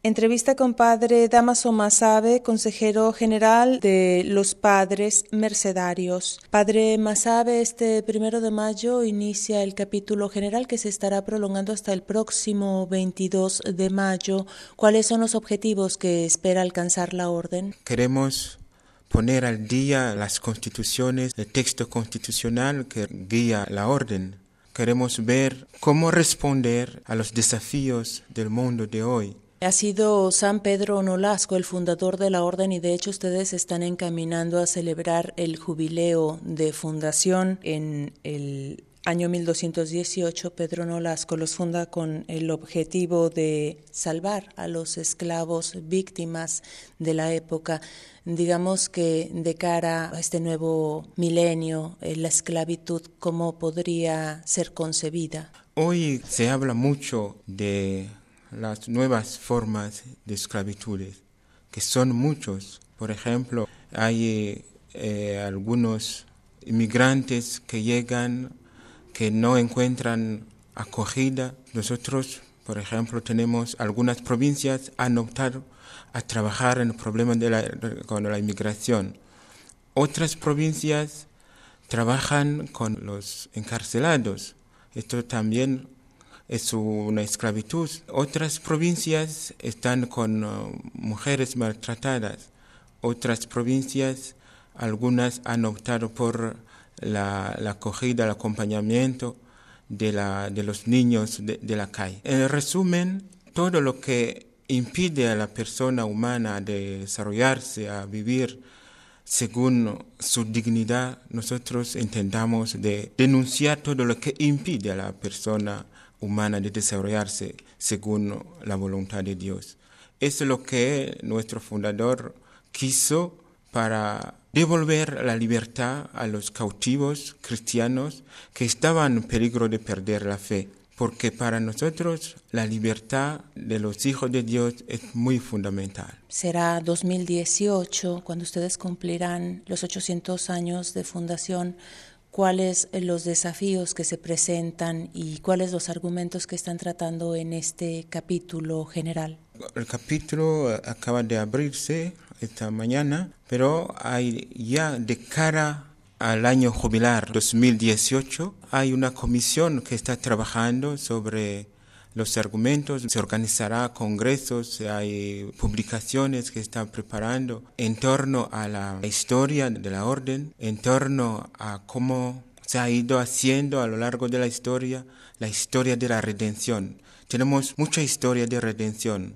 Entrevista con Padre Dámaso Masabe, consejero general de los Padres Mercedarios. Padre Masabe, este 1 de mayo inicia el capítulo general que se estará prolongando hasta el próximo 22 de mayo. ¿Cuáles son los objetivos que espera alcanzar la orden? Queremos poner al día las constituciones, el texto constitucional que guía la orden. Queremos ver cómo responder a los desafíos del mundo de hoy. Ha sido San Pedro Nolasco el fundador de la orden y de hecho ustedes están encaminando a celebrar el jubileo de fundación en el año 1218. Pedro Nolasco los funda con el objetivo de salvar a los esclavos víctimas de la época. Digamos que de cara a este nuevo milenio, la esclavitud, ¿cómo podría ser concebida? Hoy se habla mucho de las nuevas formas de esclavitudes, que son muchos. Por ejemplo, hay algunos inmigrantes que llegan, que no encuentran acogida. Nosotros, por ejemplo, tenemos algunas provincias han optado a trabajar en el problema con la inmigración. Otras provincias trabajan con los encarcelados. Esto también es una esclavitud. Otras provincias están con mujeres maltratadas. Otras provincias, algunas han optado por la acogida, el acompañamiento de los niños de la calle. En resumen, todo lo que impide a la persona humana de desarrollarse, a vivir según su dignidad, nosotros intentamos de denunciar todo lo que impide a la persona humana de desarrollarse según la voluntad de Dios. Es lo que nuestro fundador quiso para devolver la libertad a los cautivos cristianos que estaban en peligro de perder la fe, porque para nosotros la libertad de los hijos de Dios es muy fundamental. Será 2018 cuando ustedes cumplirán los 800 años de fundación. ¿Cuáles los desafíos que se presentan y cuáles los argumentos que están tratando en este capítulo general? El capítulo acaba de abrirse esta mañana, pero hay ya de cara al año jubilar 2018, hay una comisión que está trabajando sobre los argumentos, se organizará congresos, hay publicaciones que están preparando en torno a la historia de la orden, en torno a cómo se ha ido haciendo a lo largo de la historia de la redención. Tenemos mucha historia de redención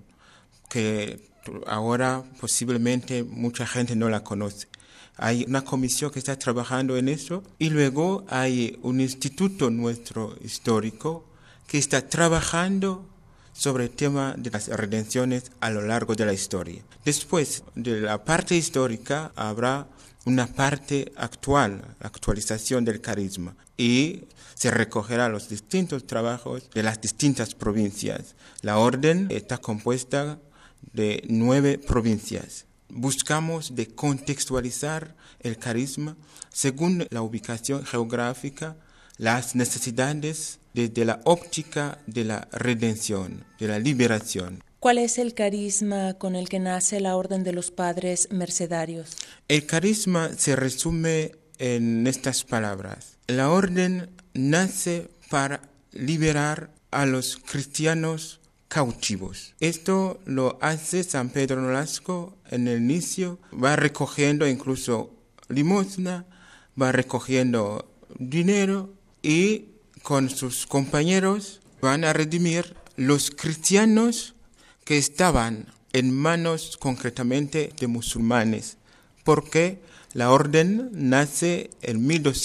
que ahora posiblemente mucha gente no la conoce. Hay una comisión que está trabajando en eso y luego hay un instituto nuestro histórico que está trabajando sobre el tema de las redenciones a lo largo de la historia. Después de la parte histórica habrá una parte actual, la actualización del carisma, y se recogerá los distintos trabajos de las distintas provincias. La orden está compuesta de 9 provincias. Buscamos de contextualizar el carisma según la ubicación geográfica, las necesidades desde la óptica de la redención, de la liberación. ¿Cuál es el carisma con el que nace la Orden de los Padres Mercedarios? El carisma se resume en estas palabras. La orden nace para liberar a los cristianos cautivos. Esto lo hace San Pedro Nolasco en el inicio. Va recogiendo incluso limosna, va recogiendo dinero y con sus compañeros van a redimir los cristianos que estaban en manos concretamente de musulmanes, porque la orden nace en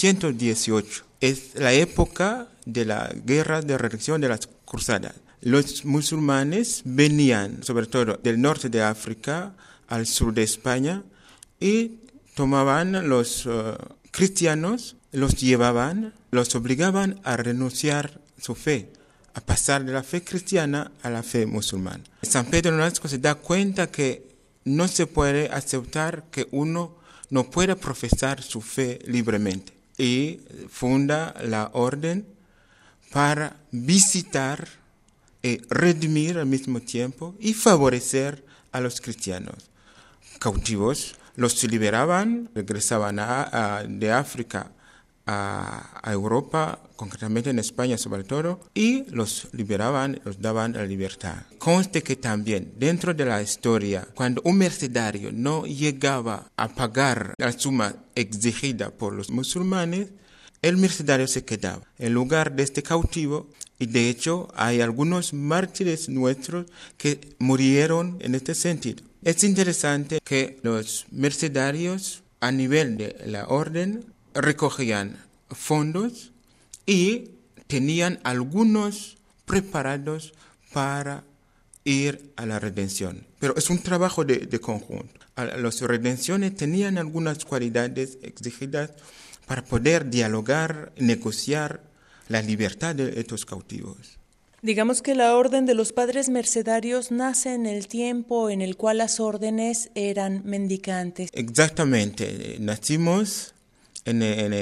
1218. Es la época de la guerra de redención de las cruzadas. Los musulmanes venían sobre todo del norte de África al sur de España y tomaban los cristianos, los llevaban, los obligaban a renunciar a su fe, a pasar de la fe cristiana a la fe musulmana. San Pedro Nolasco se da cuenta que no se puede aceptar que uno no pueda profesar su fe libremente y funda la orden para visitar redimir al mismo tiempo y favorecer a los cristianos. Cautivos los liberaban, regresaban de África a Europa, concretamente en España sobre todo, y los liberaban, los daban la libertad. Conste que también dentro de la historia, cuando un mercenario no llegaba a pagar la suma exigida por los musulmanes, el mercenario se quedaba en lugar de este cautivo, y de hecho hay algunos mártires nuestros que murieron en este sentido. Es interesante que los mercenarios a nivel de la orden recogían fondos y tenían algunos preparados para ir a la redención. Pero es un trabajo de conjunto. Las redenciones tenían algunas cualidades exigidas para poder dialogar, negociar la libertad de estos cautivos. Digamos que la Orden de los Padres Mercedarios nace en el tiempo en el cual las órdenes eran mendicantes. Exactamente, nacimos en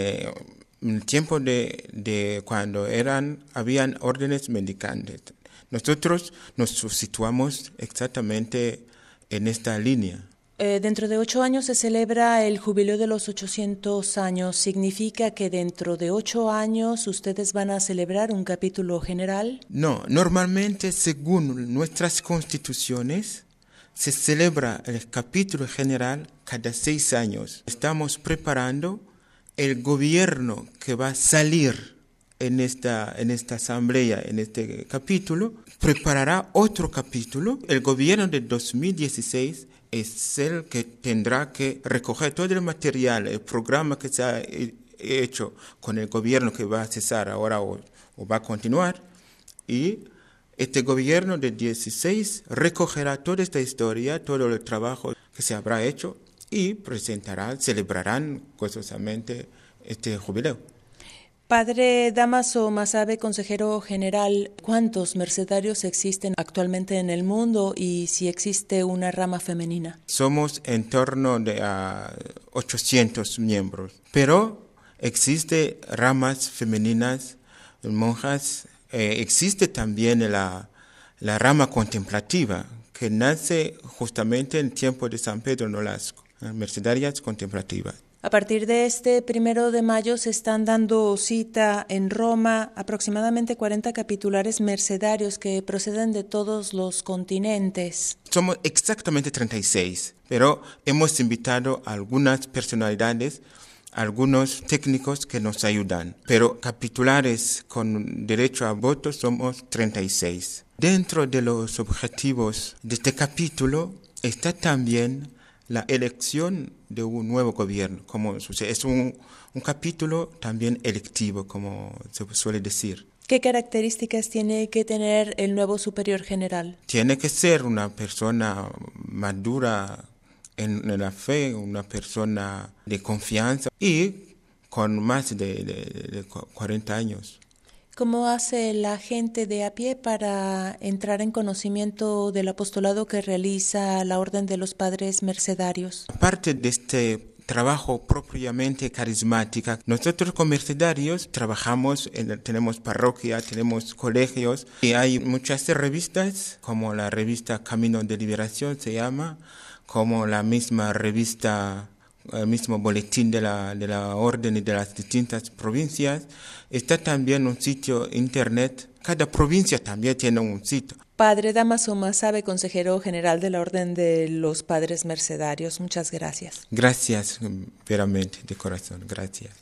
el tiempo de cuando habían órdenes mendicantes. Nosotros nos situamos exactamente en esta línea. Dentro de 8 años se celebra el jubileo de los 800 años. ¿Significa que dentro de 8 años ustedes van a celebrar un capítulo general? No, normalmente según nuestras constituciones se celebra el capítulo general cada 6 años. Estamos preparando el gobierno que va a salir en esta asamblea, en este capítulo, preparará otro capítulo. El gobierno de 2016 es el que tendrá que recoger todo el material, el programa que se ha hecho con el gobierno que va a cesar ahora o va a continuar, y este gobierno de 16 recogerá toda esta historia, todo el trabajo que se habrá hecho y celebrarán gozosamente este jubileo. Padre Dámaso Masabe, consejero general, ¿cuántos mercedarios existen actualmente en el mundo y si existe una rama femenina? Somos en torno de 800 miembros, pero existe ramas femeninas, monjas, existe también la rama contemplativa que nace justamente en tiempo de San Pedro Nolasco, mercedarias contemplativas. A partir de este 1 de mayo se están dando cita en Roma aproximadamente 40 capitulares mercedarios que proceden de todos los continentes. Somos exactamente 36, pero hemos invitado a algunas personalidades, algunos técnicos que nos ayudan. Pero capitulares con derecho a voto somos 36. Dentro de los objetivos de este capítulo está también la elección de un nuevo gobierno, como sucede. Es un capítulo también electivo, como se suele decir. ¿Qué características tiene que tener el nuevo superior general? Tiene que ser una persona madura en la fe, una persona de confianza y con más de 40 años. ¿Cómo hace la gente de a pie para entrar en conocimiento del apostolado que realiza la Orden de los Padres Mercedarios? Aparte de este trabajo propiamente carismático, nosotros como mercedarios trabajamos, tenemos parroquia, tenemos colegios y hay muchas revistas, como la revista Camino de Liberación se llama, como la misma revista, el mismo boletín de la orden y de las distintas provincias. Está también un sitio internet. Cada provincia también tiene un sitio. Padre Dámaso Masabe, consejero general de la Orden de los Padres Mercedarios, muchas gracias. Gracias, veramente, de corazón, gracias.